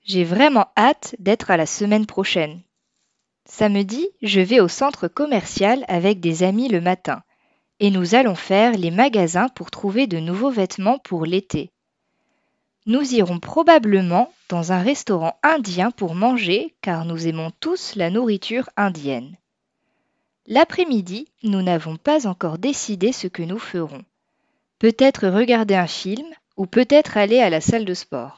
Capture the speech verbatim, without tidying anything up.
J'ai vraiment hâte d'être à la semaine prochaine. Samedi, je vais au centre commercial avec des amis le matin et nous allons faire les magasins pour trouver de nouveaux vêtements pour l'été. Nous irons probablement dans un restaurant indien pour manger car nous aimons tous la nourriture indienne. L'après-midi, nous n'avons pas encore décidé ce que nous ferons. Peut-être regarder un film ou peut-être aller à la salle de sport.